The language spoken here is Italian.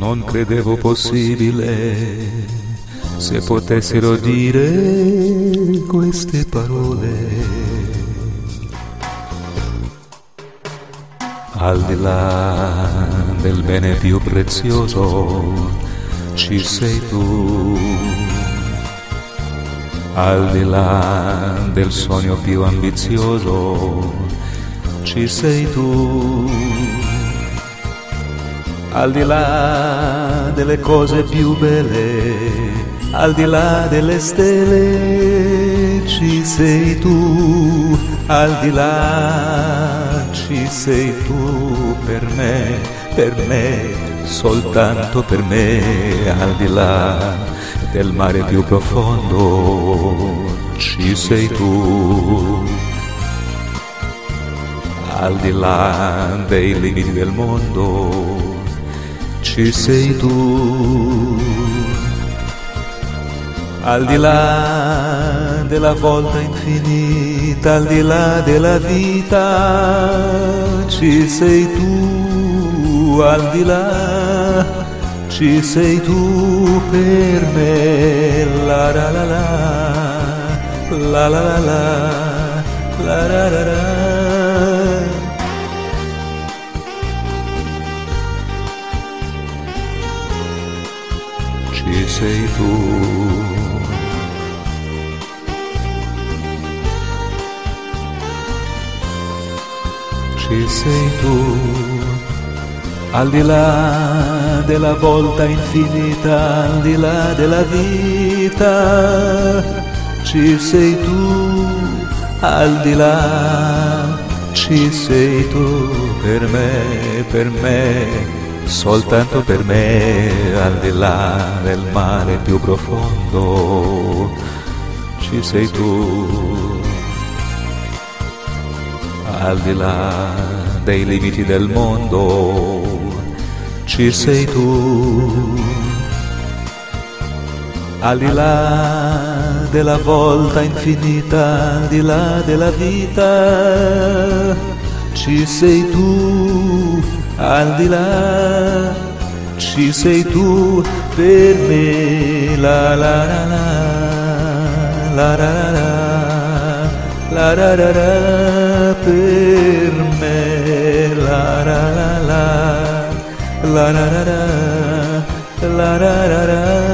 non credevo possibile se potessero dire queste parole. Al di là del bene più prezioso ci sei tu, al di là del sogno più ambizioso ci sei tu, al di là delle cose più belle, al di là delle stelle ci sei tu, al di là ci sei tu per me, soltanto per me, al di là del mare più profondo ci sei tu, al di là dei limiti del mondo ci sei tu, al di là della volta infinita, al di là della vita ci sei tu, al di là ci sei tu per me, la la la la, la la la la, la la la la. Ci sei tu, ci sei tu, al di là della volta infinita, al di là della vita, ci sei tu, al di là, ci sei tu per me, soltanto per me, al di là del mare più profondo, ci sei tu, al di là dei limiti del mondo, ci sei tu, al di là della volta infinita, al di là della vita, ci sei tu, al di là, ci sei tu per me, la la la la, la la la la, la la la, per me, la la la la, la la la la, la la la la.